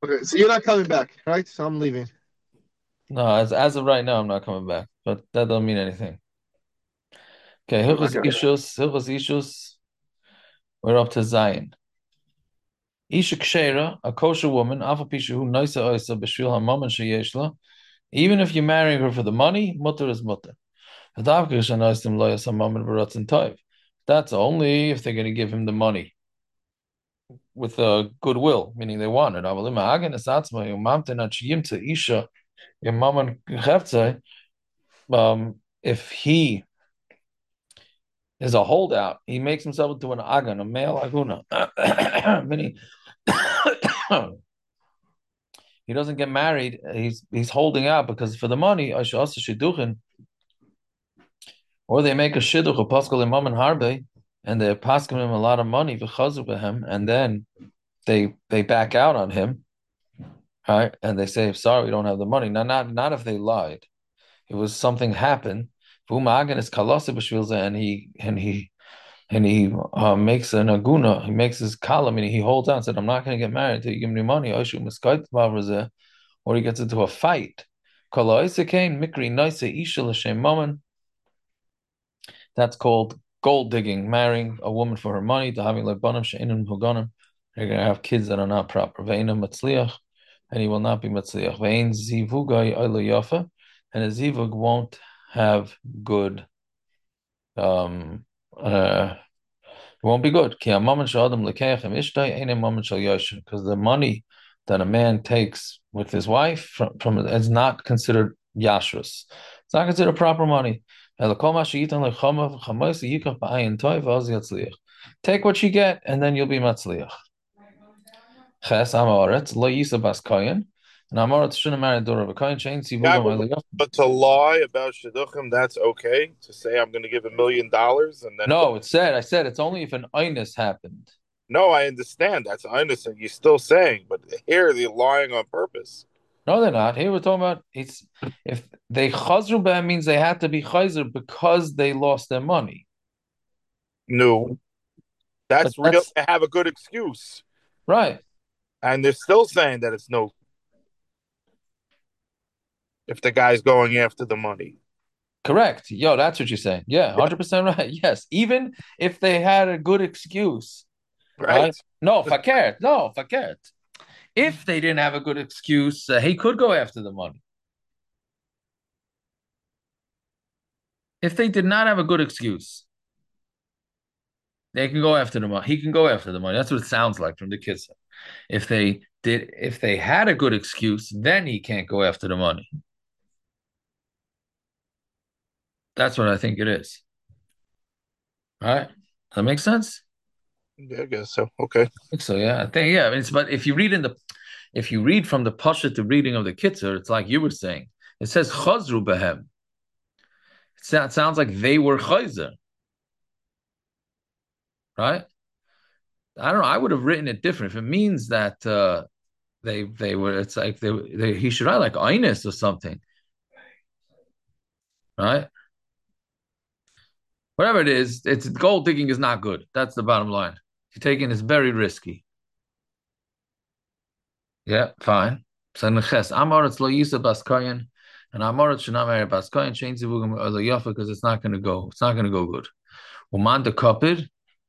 Okay, so you're not coming back, right? So I'm leaving. No, as of right now, I'm not coming back, but that don't mean anything. Okay, Okay. Hilchos Ishus, we're up to Zion. Isha Kshera, a kosher woman, Afa Pishu, Noisa Oisa, Beshvil HaMaman Sheyeshla, even if you're marrying her for the money, mutter is mutter. That's only if they're going to give him the money with goodwill, meaning they want it. If he is a holdout, he makes himself into an agan, a male aguna, meaning he doesn't get married. He's holding out because for the money, or they make a shidduch, a pascal imam and harbe, and they're pasking him a lot of money for him, and then they back out on him, right? And they say, "Sorry, we don't have the money." Now, not if they lied. It was something happened. V'umagen is kalase b'shvilze, and he makes an aguna. He makes his kala, meaning he holds out and said, "I'm not going to get married until you give me money." Or he gets into a fight. That's called gold digging, marrying a woman for her money, to having lebanim she'inun huganim. They're going to have kids that are not proper. Ve'ina matzliach, and he will not be matzliach. Ve'in zivugai oilo yafa, and a zivug won't have good, it won't be good. Ki ha'maman she'adam lekeach em ishtay, ein maman shel yosher, because the money that a man takes with his wife from is not considered yashrus. It's not considered proper money. Take what you get, and then you'll be matzliach. Ches amaretz lo yisa bas koyin, and amaretz shouldn't marry Dora of a koyin. Chain Yeah, sivugam but, eliyaf. but to lie about shidduchim, that's okay. To say I'm going to give $1 million and then No, I said it's only if an inus happened. no, I understand. That's I understand. You're still saying, but here they're lying on purpose. No, they're not. Here we're talking about it's if they chazru b'hem means they had to be chayzer because they lost their money. No, But that's real. that's They have a good excuse, right. and they're still saying that it's no if the guy's going after the money. Correct. Yo, that's what you're saying. Yeah, Yeah, 100% right. Yes. Even if they had a good excuse, right. right? No, fakert. No, fakert. If they didn't have a good excuse, he could go after the money. If they did not have a good excuse, they can go after the money. He can go after the money. That's what it sounds like from the kids. If they had a good excuse, then he can't go after the money. That's what I think it is. All right. That makes sense? Yeah, I guess so. Okay. I think so, yeah. I think yeah. It's but if you read from the Pasha to reading of the Kitzur, it's like you were saying. It says Chazru Behem. It sounds like they were Chayzer, right? I don't know. I would have written it different. If it means that they were, it's like he should write like Inus or something, right? Whatever it is, it's gold digging is not good. That's the bottom line. You're taking is very risky. Yeah, fine. So neches amoritz lo yisa baskayan, and amoritz should not marry baskayan. Change the vugam lo yafa because it's not going to go. It's not going to go good. Uman de kapid,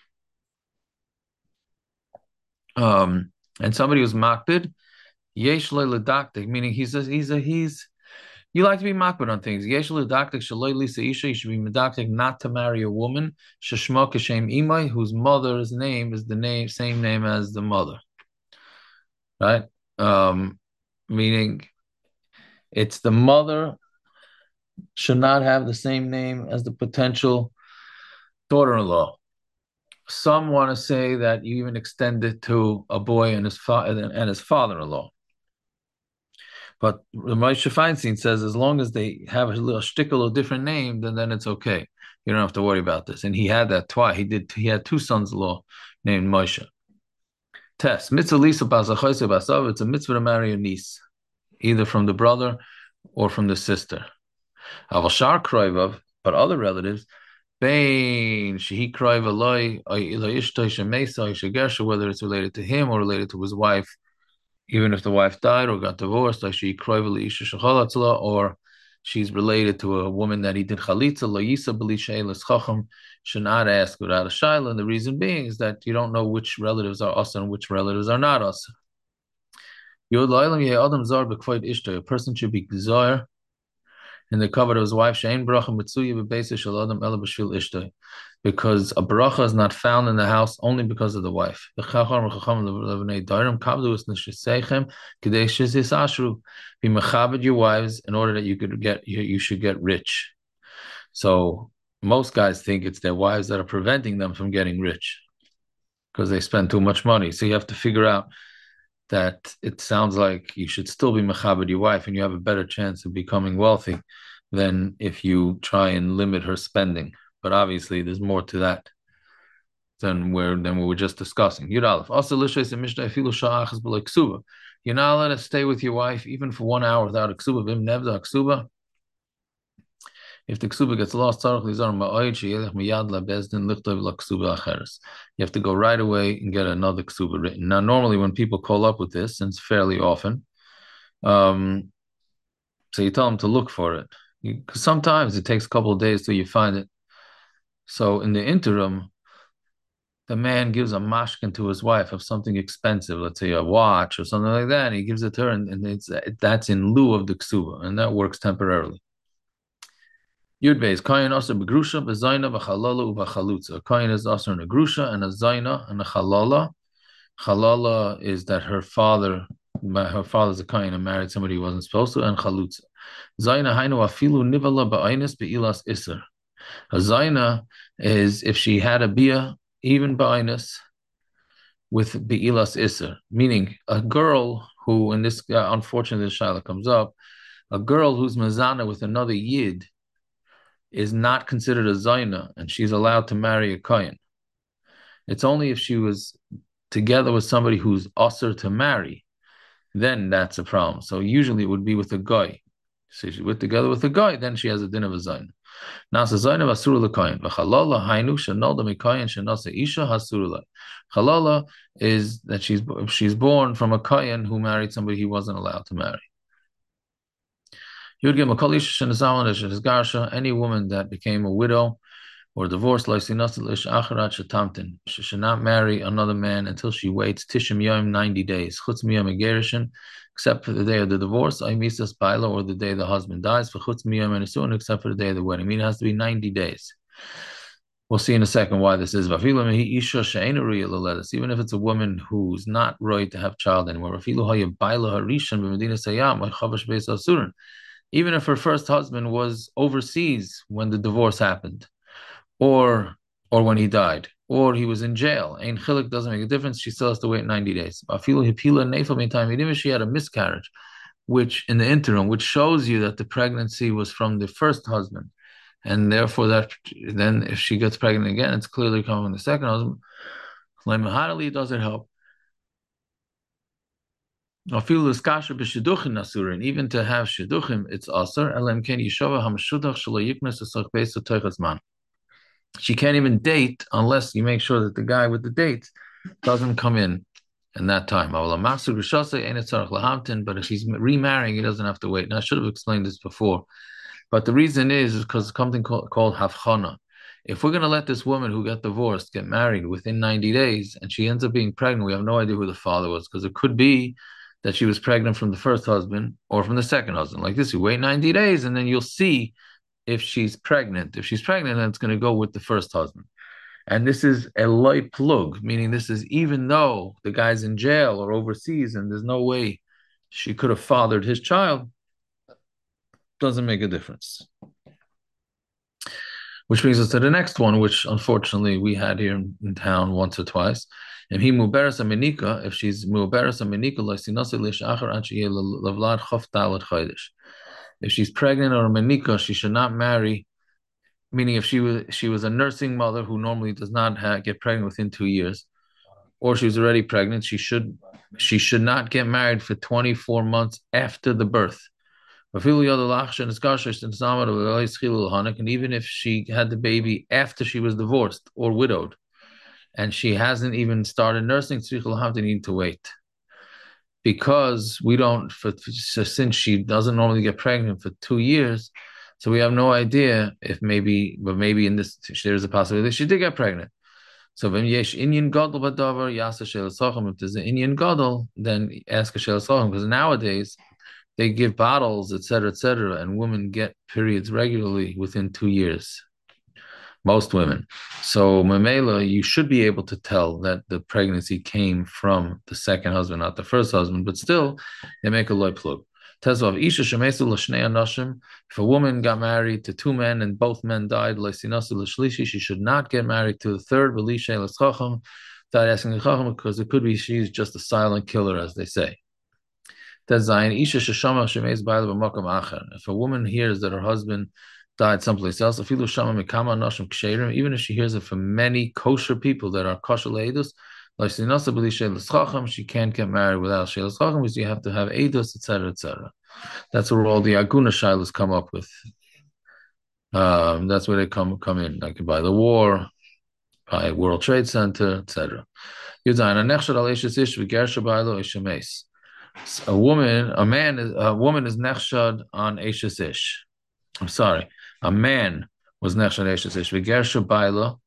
and somebody who's makpid, yesh le ledaktik, meaning he's. You like to be makpid on things. Yesh le ledaktik shaloi lisa isha. You should be medaktik not to marry a woman sheshma kashem imai whose mother's name is the same name as the mother, right? Um, Meaning it's the mother should not have the same name as the potential daughter-in-law. Some want to say that you even extend it to a boy and his father-in-law. But the Moshe Feinstein says as long as they have a little shtickle or different name, then it's okay. You don't have to worry about this. And he had that twice. He had two sons-in-law named Moshe. Test mitzvah lisa basav. It's a mitzvah to marry a niece, either from the brother or from the sister. Avashar Kroivav, but other relatives, Bain, Shehi Kroiv Eloi, Ishtai Shemesa, Shagersha, whether it's related to him or related to his wife, even if the wife died or got divorced, like she or she's related to a woman that he did chalitza, lo yisa b'li she'elas chacham, should not ask without a shaila. And the reason being is that you don't know which relatives are us and which relatives are not us. A person should be gzar in the cover of his wife, she'ein bracha mitzuya b'beis shel adam ela b'shvil ishtay, because a bracha is not found in the house only because of the wife. Be mechabed your wives in order that you should get rich. So most guys think it's their wives that are preventing them from getting rich because they spend too much money. So you have to figure out that it sounds like you should still be mechabed your wife, and you have a better chance of becoming wealthy than if you try and limit her spending. But obviously, there's more to that than we were just discussing. Yud Aleph. Also, you're not allowed to stay with your wife even for 1 hour without a ksuba. Vim nevda ksuba. If the ksuba gets lost, you have to go right away and get another ksuba written. Now, normally when people call up with this, and it's fairly often, so you tell them to look for it. Because sometimes it takes a couple of days till you find it. So in the interim, the man gives a mashkin to his wife of something expensive, let's say a watch or something like that, and he gives it to her, and that's in lieu of the ksuba, and that works temporarily. Yud Beis, Kayin also begrusha, bezaina, b'chalala, ub'chalutza. A Kayin is also in a grusha, and a zaina, and a chalala. Chalala is that her father's a Kayin and married somebody he wasn't supposed to, and chalutza. Zaina hainu afilu nivala ba'ainis be'ilas iser. A zaina is if she had a bia, even ba'ainis, with be'ilas iser, meaning a girl who, in this, unfortunately, the shaila comes up, a girl who's mazana with another yid is not considered a zaina, and she's allowed to marry a kohen. It's only if she was together with somebody who's usher to marry, then that's a problem. So usually it would be with a guy. So if she's together with a guy, then she has a din of a zaina. Now it's a zaina of asur l'kohen. V'chalala hainu shenolda mikohen shenasa isha hasur la. Chalala is that she's born from a kohen who married somebody he wasn't allowed to marry. Any woman that became a widow or divorced, she should not marry another man until she waits 90 days, except for the day of the divorce, or the day the husband dies, except for the day of the wedding. I mean, it has to be 90 days. We'll see in a second why this is. Even if it's a woman who's not right to have child anymore. Even if her first husband was overseas when the divorce happened, or when he died, or he was in jail, Ein Chilik doesn't make a difference. She still has to wait 90 days. Even if she had a miscarriage, which in the interim, which shows you that the pregnancy was from the first husband, and therefore that then if she gets pregnant again, it's clearly coming from the second husband. Doesn't help. Even to have shidduchim, it's asur. She can't even date unless you make sure that the guy with the dates doesn't come in that time. But if she's remarrying, he doesn't have to wait. Now, I should have explained this before, but the reason is because something called havchana. If we're going to let this woman who got divorced get married within 90 days and she ends up being pregnant, we have no idea who the father was, because it could be that she was pregnant from the first husband or from the second husband. Like this, you wait 90 days and then you'll see if she's pregnant. If she's pregnant, then it's going to go with the first husband. And this is a light plug, meaning this is even though the guy's in jail or overseas and there's no way she could have fathered his child, doesn't make a difference. Which brings us to the next one, which unfortunately we had here in town once or twice. If she's muberes if she's pregnant or a menika, she should not marry. Meaning, if she was a nursing mother who normally does not get pregnant within 2 years, or she was already pregnant, she should not get married for 24 months after the birth. And even if she had the baby after she was divorced or widowed, and she hasn't even started nursing, they need to wait. because we don't, since she doesn't normally get pregnant for 2 years, so we have no idea if maybe, but maybe in this, there's a possibility that she did get pregnant. So when yesh inyan gadol badavar yasa shelasachim, if there's an inyan gadol, then ask a shelasachim, because nowadays they give bottles, etc., and women get periods regularly within 2 years. Most women. So Mamela, you should be able to tell that the pregnancy came from the second husband, not the first husband, but still, they make a loy plug. If a woman got married to two men and both men died, she should not get married to the third, without asking the chacham, because it could be she's just a silent killer, as they say. If a woman hears that her husband died someplace else, even if she hears it from many kosher people that are kosher leidus, she can't get married without shelas chacham, because you have to have edus, etc., etc. That's where all the aguna shilas come up with. That's where they come in, like by the war, by World Trade Center, etc. A man is nechshad on Eishes Ish. I'm sorry, a man was nechshad Eishes Ish. V'gersha baila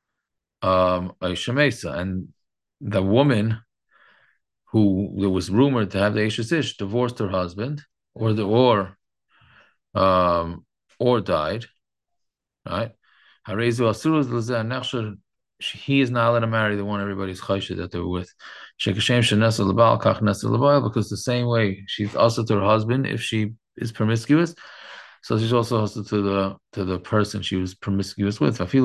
Eishes, and the woman who there was rumored to have the Eishes Ish divorced her husband, or died. Right? He is not allowed to marry the one everybody's chayshed that they were with. Because the same way she's also to her husband if she is promiscuous, so she's also to the person she was promiscuous with. And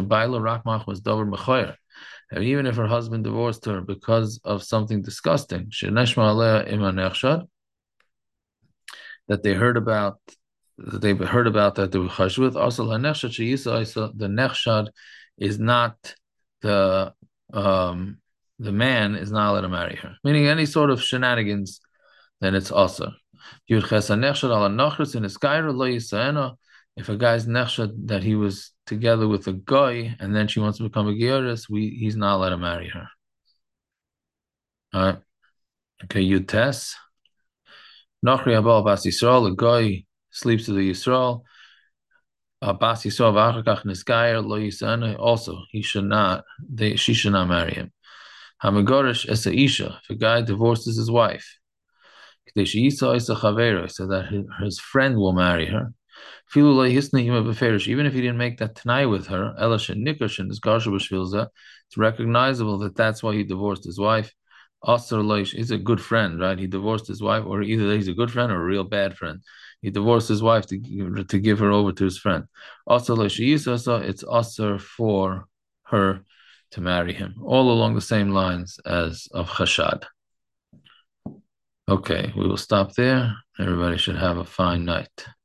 even if her husband divorced her because of something disgusting, that they heard about, that they were chayshed with. Also, the nechshad is not the man is not allowed to marry her. Meaning any sort of shenanigans, then it's also. If a guy's nechshad that he was together with a guy and then she wants to become a geiris, he's not allowed to marry her. All right. Okay, Yud Tes. Nachri Abal Bas Yisrael, a guy sleeps with the Yisrael. Bas Yisrael v'achakach niskayer lo yisana. Also, she should not marry him. Hamagorish es isha. If a guy divorces his wife, so that his friend will marry her. Even if he didn't make that tanai with her, it's recognizable that that's why he divorced his wife. He's a good friend, right? He divorced his wife, or either he's a good friend or a real bad friend. He divorced his wife to give her over to his friend. It's also for her to marry him, all along the same lines as of chashad. Okay, we will stop there. Everybody should have a fine night.